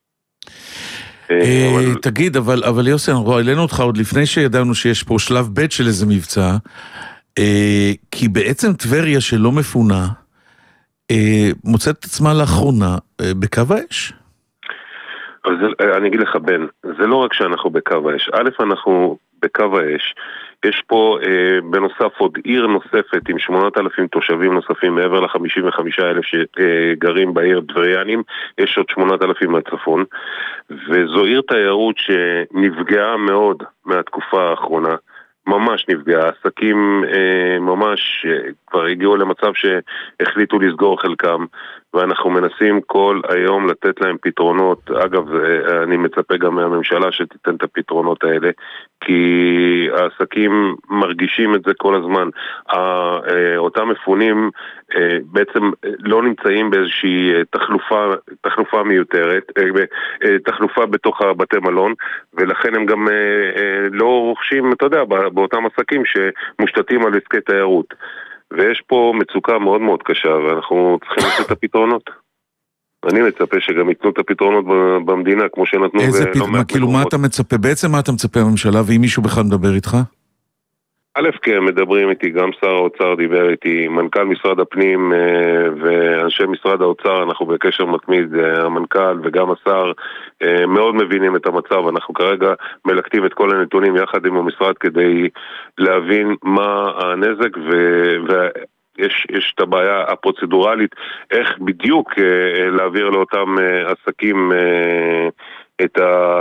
Speaker 2: תגיד, אבל יוסי, אנחנו העלינו אותך עוד לפני שידענו שיש פה שלב ב' של איזה מבצע, כי בעצם טבריה שלא מפונה, מוצאת את עצמה לאחרונה בקו האש?
Speaker 7: אני אגיד לך בן, זה לא רק שאנחנו בקו האש, א' אנחנו בקו האש, יש פה בנוסף עוד עיר נוספת עם 8,000 תושבים נוספים מעבר ל-55,000 שגרים בעיר טבריינים, יש עוד 8,000 מהצפון, וזו עיר תיירות שנפגעה מאוד מהתקופה האחרונה, ממש נפגעה, עסקים ממש כבר הגיעו למצב שהחליטו לסגור חלקם, ואנחנו מנסים כל היום לתת להם פתרונות. אגב, אני מצפה גם מהממשלה שתיתן את הפתרונות האלה, כי העסקים מרגישים את זה כל הזמן. אותם מפונים בעצם לא נמצאים באיזושהי תחלופה מיותרת, תחלופה בתוך הבתי מלון, ולכן הם גם לא רוכשים, אתה יודע, באותם עסקים שמושתתים על עסקי תיירות. ויש פה מצוקה מאוד מאוד קשה, ואנחנו צריכים לתת את הפתרונות. אני מצפה שגם ייתנו את הפתרונות במדינה, כמו שנתנו...
Speaker 2: כאילו מה אתה מצפה? בעצם מה אתה מצפה בממשלה, ואם מישהו בכלל מדבר איתך?
Speaker 7: א', כי הם מדברים איתי, גם שר האוצר דיבר איתי, מנכ"ל משרד הפנים ואנשי משרד האוצר, אנחנו בקשר מתמיד, המנכ"ל וגם השר מאוד מבינים את המצב. אנחנו כרגע מלקטים את כל הנתונים יחד עם המשרד כדי להבין מה הנזק, יש את הבעיה הפרוצדורלית, איך בדיוק להעביר לאותם עסקים את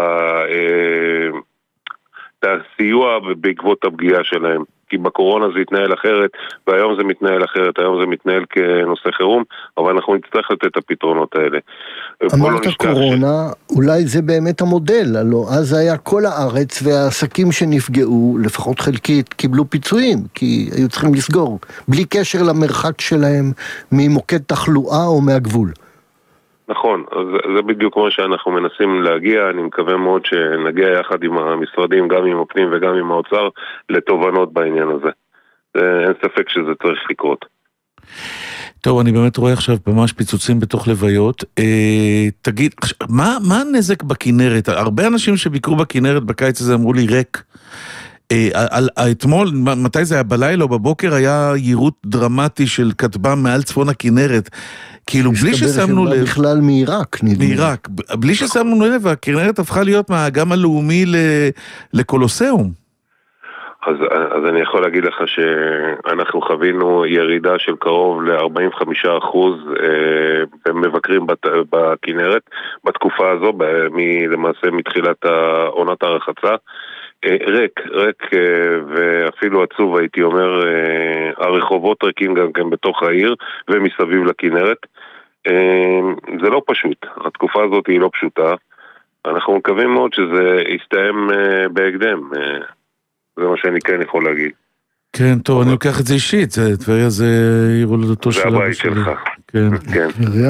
Speaker 7: הסיוע בעקבות הפגיעה שלהם. כי בקורונה זה התנהל אחרת, והיום זה מתנהל אחרת, היום זה מתנהל כנושא חירום, אבל אנחנו נצטרך לתת את הפתרונות האלה.
Speaker 3: אמרת קורונה, אולי זה באמת המודל, הלא אז היה כל הארץ, והעסקים שנפגעו, לפחות חלקית, קיבלו פיצויים, כי היו צריכים לסגור, בלי קשר למרחק שלהם ממוקד תחלואה או מהגבול.
Speaker 7: נכון, אז זה בדיוק מה שאנחנו מנסים להגיע, אני מקווה מאוד שנגיע יחד עם המשרדים, גם עם הפנים וגם עם האוצר, לתובנות בעניין הזה. אין ספק שזה צריך לקרות.
Speaker 2: טוב, אני באמת רואה עכשיו ממש פיצוצים בתוך לוויות. תגיד, מה הנזק בכנרת? הרבה אנשים שביקרו בכנרת בקיץ הזה אמרו לי ריק. אתמול, מתי זה היה? בלילה או בבוקר היה יירוט דרמטי של כטב"ם מעל צפון הכנרת. כאילו בלי ששמנו לב,
Speaker 3: בכלל מעיראק,
Speaker 2: מעיראק, בלי ששמנו לב, הכנרת הפכה להיות מהאגם הלאומי לקולוסיאום.
Speaker 7: אז אני יכול להגיד לך שאנחנו חווינו ירידה של קרוב ל-45% במבקרים בכנרת בתקופה הזו, למעשה מתחילת עונת הרחצה. ריק, ואפילו עצוב הייתי אומר, הרחובות ריקים גם כן בתוך העיר ומסביב לכנרת. זה לא פשוט, התקופה הזאת היא לא פשוטה, אנחנו מקווים מאוד שזה יסתיים בהקדם, זה מה שאני כן יכול להגיד.
Speaker 2: כן, טוב, אני לוקח את זה אישית, טבריה זה עיר הולדתו של
Speaker 7: אבא שלי. זה הבית שלך.
Speaker 2: כן.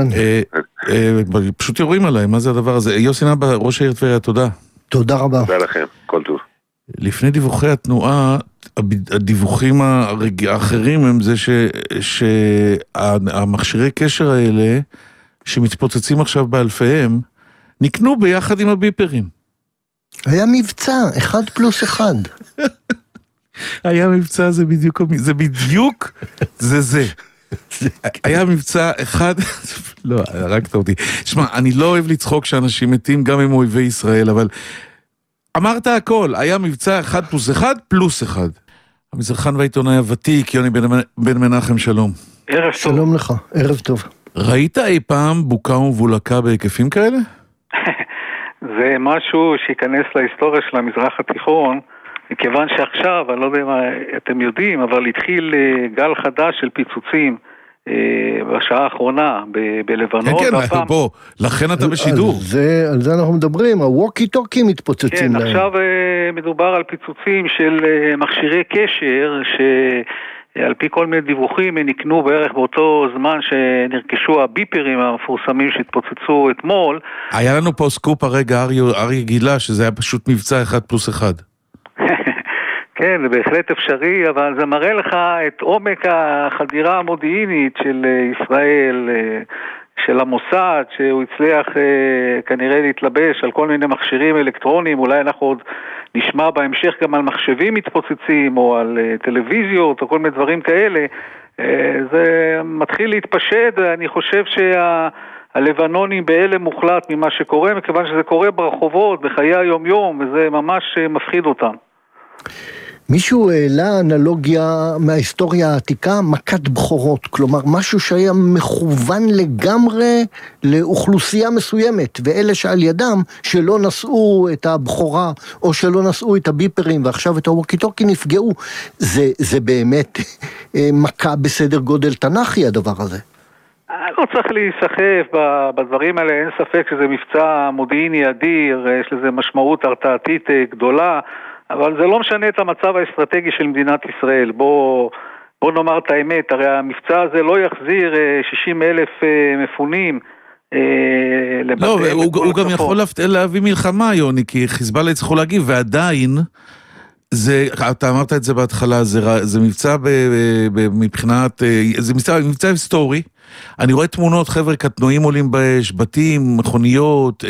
Speaker 2: פשוט יורים עליי, מה זה הדבר הזה? יוסי נבע, ראש העיר טבריה, תודה.
Speaker 3: תודה רבה.
Speaker 7: תודה לכם, כל טוב.
Speaker 2: לפני דיווחי התנועה, הדיווחים האחרים הם זה שהמכשירי קשר האלה, שמתפוצצים עכשיו באלפיהם, נקנו ביחד עם הביפרים.
Speaker 3: היה מבצע, 1+1.
Speaker 2: היה מבצע, זה בדיוק, זה. היה מבצע אחד, לא, הרגת אותי. שמע, אני לא אוהב לצחוק שאנשים מתים, גם עם אויבי ישראל, אבל אמרת הכל, היה מבצע 1+1+1. המזרחן והעיתונאי הוותיק, יוני בן מנחם, שלום.
Speaker 8: ערב טוב.
Speaker 3: שלום לך, ערב טוב.
Speaker 2: ראית אי פעם בוקה ומבולקה בהיקפים כאלה?
Speaker 8: זה משהו שיכנס להיסטוריה של המזרח התיכון, מכיוון שעכשיו, אני לא יודע מה אתם יודעים, אבל התחיל גל חדש של פיצוצים בשעה האחרונה בלבנון.
Speaker 2: כן, כן, בוא, לכן אתה בשידור.
Speaker 3: על זה אנחנו מדברים, הווקי טוקי מתפוצצים להם.
Speaker 8: כן, עכשיו מדובר על פיצוצים של מכשירי קשר, שעל פי כל מיני דיווחים נקנו בערך באותו זמן שנרכשו הביפרים המפורסמים שהתפוצצו אתמול.
Speaker 2: היה לנו פה סקופ הרגע, אריה גילה, שזה היה פשוט מבצע 1+1.
Speaker 8: כן, זה בהחלט אפשרי, אבל זה מראה לך את עומק החדירה המודיעינית של ישראל, של המוסד, שהוא הצליח כנראה להתלבש על כל מיני מכשירים אלקטרוניים, אולי אנחנו עוד נשמע בהמשך גם על מחשבים מתפוצצים, או על טלוויזיות, או כל מיני דברים כאלה. זה מתחיל להתפשט, ואני חושב הלבנונים בהלם מוחלט ממה שקורה, מכיוון שזה קורה ברחובות, בחיי היום-יום, וזה ממש מפחיד אותם.
Speaker 3: מישהו העלה אנלוגיה מההיסטוריה העתיקה, מכת בחורות, כלומר משהו שהיה מכוון לגמרי לאוכלוסייה מסוימת, ואלה שעל ידם שלא נשאו את הבחורה או שלא נשאו את הביפרים ועכשיו את הווקי-טוקי נפגעו. זה באמת מכה בסדר גודל תנ"כי הדבר הזה.
Speaker 8: לא צריך להיסחף בדברים האלה, אין ספק שזה מבצע מודיעיני אדיר, יש לזה משמעות הרתעתית גדולה, אבל זה לא משנה את המצב האסטרטגי של מדינת ישראל. בוא נאמר את האמת, הרי המבצע הזה לא יחזיר 60,000 מפונים לבתיהם.
Speaker 2: לא, הוא גם יכול להביא מלחמה, יוני, כי חיזבאללה יצטרכו להגיב, ועדיין, אתה אמרת את זה בהתחלה, זה מבצע מבחינת, זה מבצע היסטורי. אני רואה תמונות, חבר'ה, קטנועים עולים באש, בתים, מכוניות.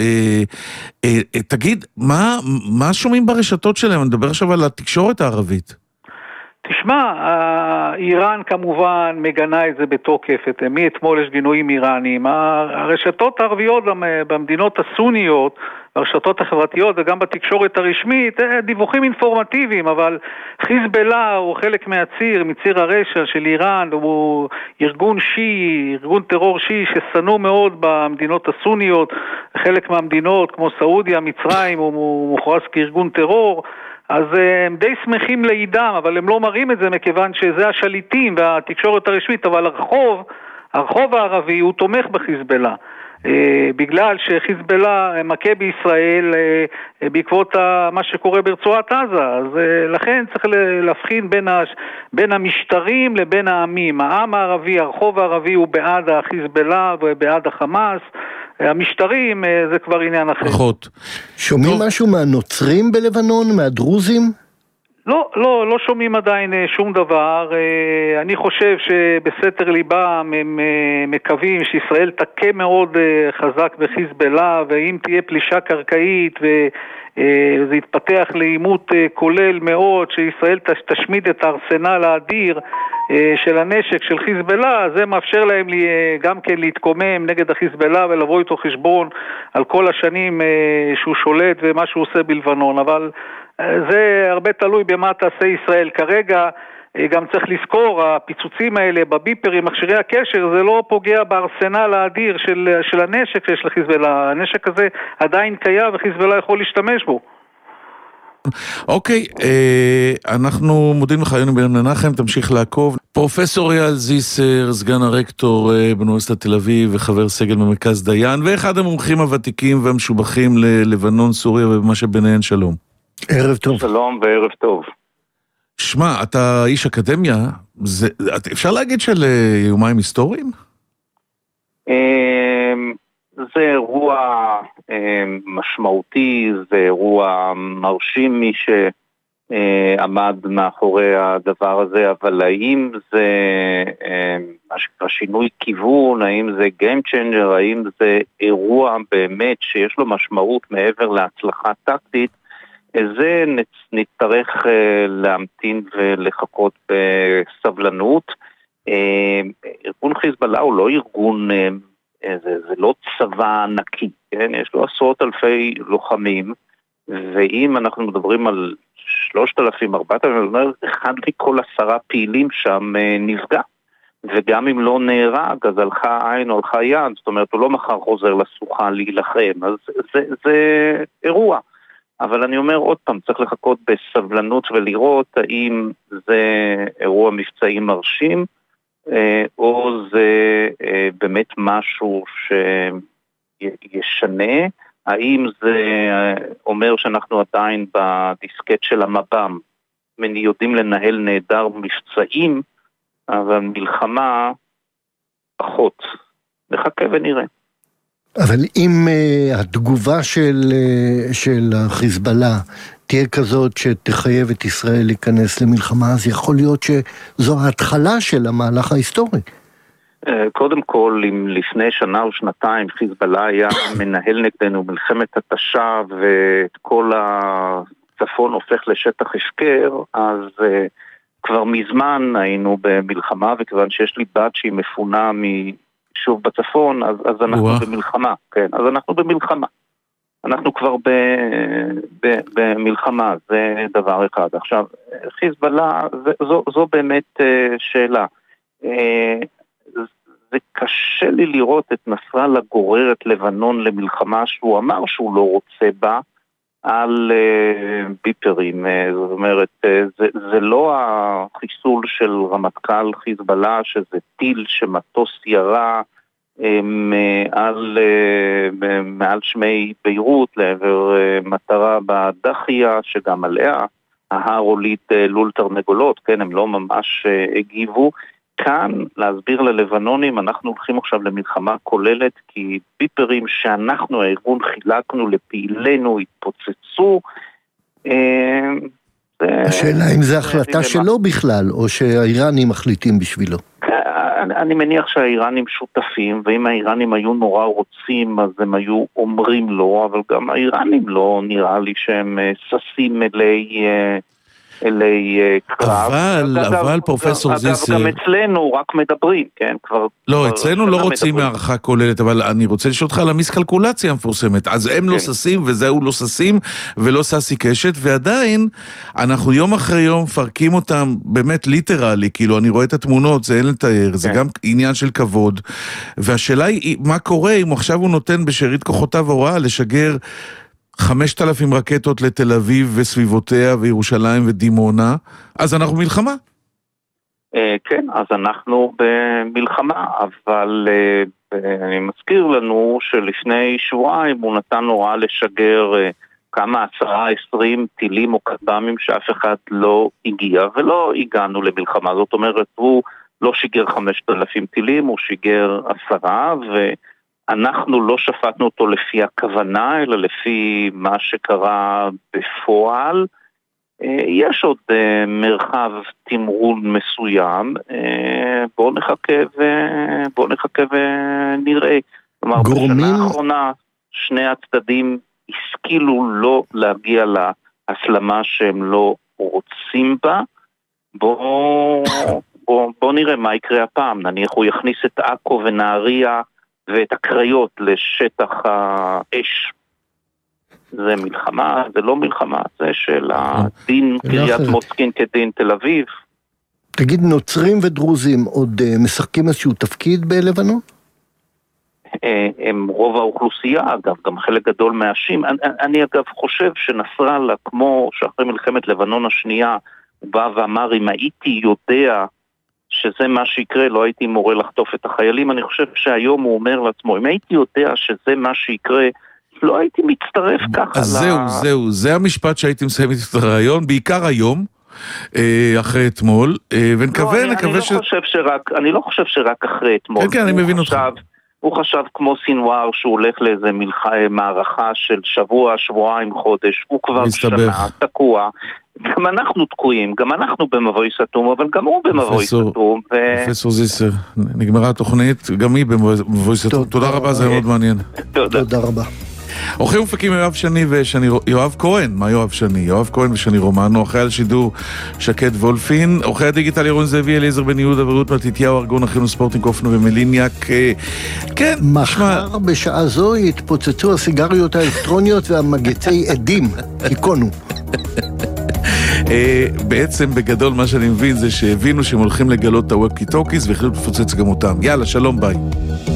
Speaker 2: תגיד, מה שומעים ברשתות שלהם? אני מדבר עכשיו על התקשורת הערבית.
Speaker 8: תשמע, איראן כמובן מגנה את זה בתוקף, מאתמול יש גינויים איראנים. הרשתות הערביות במדינות הסוניות, הרשתות החברתיות וגם בתקשורת הרשמית, דיווחים אינפורמטיביים, אבל חיזבאללה הוא חלק מציר הרשע של איראן, הוא ארגון שיעי, ארגון טרור שיעי ששנוא מאוד במדינות הסוניות, חלק מהמדינות כמו סעודיה, מצרים, הוא מוכרז כארגון טרור, אז הם די שמחים לידם, אבל הם לא מראים את זה מכיוון שזה השליטים והתקשורת הרשמית, אבל הרחוב הערבי הוא תומך בחיזבאללה. בגלל שחיזבאללה מכה בישראל בעקבות מה שקורה ברצועת עזה, אז לכן צריך להבחין בין המשטרים לבין העמים. העם הערבי, הרחוב הערבי הוא בעד החיזבאללה ובעד החמאס, המשטרים זה כבר עניין אחר.
Speaker 3: שומעים משהו מהנוצרים בלבנון, מהדרוזים?
Speaker 8: לא שומעים עדיין שום דבר. אני חושב שבסתר ליבם הם מקווים שישראל תכה מאוד חזק בחיזבאללה, ואם תהיה פלישה קרקעית וזה יתפתח לעימות כולל מאוד, שישראל תשמיד את הארסנל האדיר של הנשק של חיזבאללה, זה מאפשר להם גם כן להתקומם נגד החיזבאללה ולבוא איתו חשבון על כל השנים שהוא שולט ומה שהוא עושה בלבנון, אבל זה הרבה תלוי במה תעשה ישראל. כרגע גם צריך לזכור, הפיצוצים האלה בביפרים, מכשירי הקשר, זה לא פוגע בארסנל האדיר של הנשק שיש לחיזבאללה. הנשק הזה עדיין קיים וחיזבאללה יכול להשתמש בו.
Speaker 2: אוקיי, אנחנו מודים לך, יוני בן מנחם, תמשיך לעקוב. פרופסור אייל זיסר, סגן הרקטור באוניברסיטת תל אביב וחבר סגל במרכז דיין, ואחד המומחים הוותיקים והמשובחים ללבנון, סוריה ומה שביניהן. שלום.
Speaker 3: ערב טוב.
Speaker 5: שלום וערב טוב.
Speaker 2: שמע, אתה איש אקדמיה, אפשר להגיד של יומיים היסטוריים?
Speaker 9: זה אירוע משמעותי, זה אירוע מרשים מי שעמד מאחורי הדבר הזה, אבל האם זה שינוי כיוון, האם זה game changer, האם זה אירוע באמת שיש לו משמעות מעבר להצלחה טקטית, זה נצטרך להמתין ולחכות בסבלנות. ארגון חיזבאללה הוא לא ארגון, זה לא צבא ענקי, כן? יש לו עשרות אלפי לוחמים, ואם אנחנו מדברים על 3,000, 4,000, אחד מכל 10 פעילים שם נפגע. וגם אם לא נהרג, אז הלכה עין או הלכה יד, זאת אומרת, הוא לא מחר חוזר לסוכה להילחם, אז זה אירוע. אבל אני אומר עוד פעם, צריך לחכות בסבלנות ולראות האם זה אירוע מבצעי מרשים, או זה באמת משהו שישנה, האם זה אומר שאנחנו עדיין בדיסקט של המב"ם, יודעים לנהל נהדר מבצעים, אבל מלחמה פחות. נחכה ונראה.
Speaker 3: אבל אם התגובה של החיזבאללה תהיה כזאת שתחייב את ישראל להיכנס למלחמה, אז יכול להיות שזו ההתחלה של המהלך ההיסטורי.
Speaker 9: קודם כל, אם לפני שנה או שנתיים חיזבאללה היה מנהל נגדנו מלחמת התשה ואת כל הצפון הופך לשטח הפקר, אז כבר מזמן היינו במלחמה, וכיוון שיש לי בת שהיא מפונה שוב בצפון, אז אנחנו במלחמה, כן, אז אנחנו במלחמה. אנחנו כבר במלחמה, זה דבר אחד. עכשיו, חיזבאללה, זו באמת שאלה. זה קשה לי לראות את נסראללה גורר את לבנון למלחמה שהוא אמר שהוא לא רוצה בה, על ביפרים. זאת אומרת, זה לא החיסול של רמטכ"ל חיזבאללה, שזה טיל שמטוס ירה מעל שמי ביירות לעבר מטרה בדחיה, שגם עליה ההר הוליד לול תרנגולות, כן, הם לא ממש הגיבו. כאן להסביר ללבנונים, אנחנו הולכים עכשיו למלחמה כוללת, כי ביפרים שאנחנו, הארגון, חילקנו לפעילנו, התפוצצו.
Speaker 3: השאלה אם זה החלטה שלו בכלל, או שהאיראנים מחליטים בשבילו.
Speaker 9: אני מניח שהאיראנים שותפים, ואם האיראנים היו נורא רוצים, אז הם היו אומרים לו, אבל גם האיראנים לא נראה לי שהם ססים אלי קרב.
Speaker 2: אבל פרופסור זיסר...
Speaker 9: אגב, גם אצלנו רק מדברים, כן?
Speaker 2: לא, אצלנו לא רוצים מערכה כוללת, אבל אני רוצה לשאול אותך על המיסקלקולציה המפורסמת. אז הם לא ססים, וזהו לא ססים, ולא ססי קשת, ועדיין אנחנו יום אחרי יום פרקים אותם באמת ליטרלי, כאילו אני רואה את התמונות, זה אין לתאר, זה גם עניין של כבוד, והשאלה היא, מה קורה אם עכשיו הוא נותן בשארית כוחותיו הוראה לשגר 5,000 רקטות לתל אביב וסביבותיה וירושלים ודימונה, אז אנחנו מלחמה.
Speaker 9: כן, אז אנחנו במלחמה, אבל אני מזכיר לנו שלפני שבועיים הוא נתן הוראה לשגר כמה 10-20 טילים או כטב"מים שאף אחד לא הגיע, ולא הגענו למלחמה. זאת אומרת, הוא לא שיגר 5,000 טילים, הוא שיגר 10, אנחנו לא שפטנו אותו לפי הכוונה, אלא לפי מה שקרה בפועל. יש עוד מרחב תמרון מסוים, בואו נחכה ונראה. כלומר, בשנה האחרונה שני הצדדים השכילו לא להגיע להסלמה שהם לא רוצים בה. בואו נראה מה יקרה הפעם. נניח הוא יכניס את עכו ונהריה ואת הקריות לשטח האש. זה מלחמה, זה לא מלחמה, זה של הדין קריית מוצקין כדין תל אביב.
Speaker 3: תגיד, נוצרים ודרוזים עוד משחקים איזשהו תפקיד בלבנון?
Speaker 9: הם רוב האוכלוסייה, אגב, גם חלק גדול מהאשים. אני אגב חושב שנסראללה, כמו שאחרי מלחמת לבנון השנייה, הוא בא ואמר, אם הייתי יודע שזה מה שיקרה, לא הייתי מורה לחטוף את החיילים. אני חושב שהיום הוא אומר לעצמו, אם הייתי יודע שזה מה שיקרה, לא הייתי מצטרף ככה.
Speaker 2: אז זה המשפט שהייתי מסיים את הרעיון, בעיקר היום, אחרי אתמול, ונקווה,
Speaker 9: אני לא חושב שרק אחרי אתמול.
Speaker 2: כן, אני מבין אותך.
Speaker 9: הוא חשב כמו סינואר שהוא הולך לאיזה מערכה של שבוע, שבועיים, חודש, הוא כבר שנה, תקוע. גם אנחנו תקועים, גם אנחנו במבוי סתום, אבל גם הוא במבוי סתום.
Speaker 2: פרופסור זיסר, נגמרה התוכנית, גם היא במבוי סתום. תודה רבה, זה מאוד מעניין.
Speaker 3: תודה רבה.
Speaker 2: עורכי ומפקים יואב שני יואב כהן, מה יואב שני? יואב כהן ושני רומנו, אחרי על שידור שקד וולפין, עורכי הדיגיטל ירון זאבי, אליעזר בן יהודה ורעות מתתיהו, ארגון אחינו ספורטינג קופנו ומליניאק. כן,
Speaker 3: מחר בשעה זו יתפוצצו הסיגריות האלקטרוניות והמגצי עדים, תיקונו.
Speaker 2: בעצם בגדול מה שאני מבין זה שהבינו שהם הולכים לגלות את הווקי טוקיס והחליטו לפוצץ גם אותם. יאללה, שלום, ביי.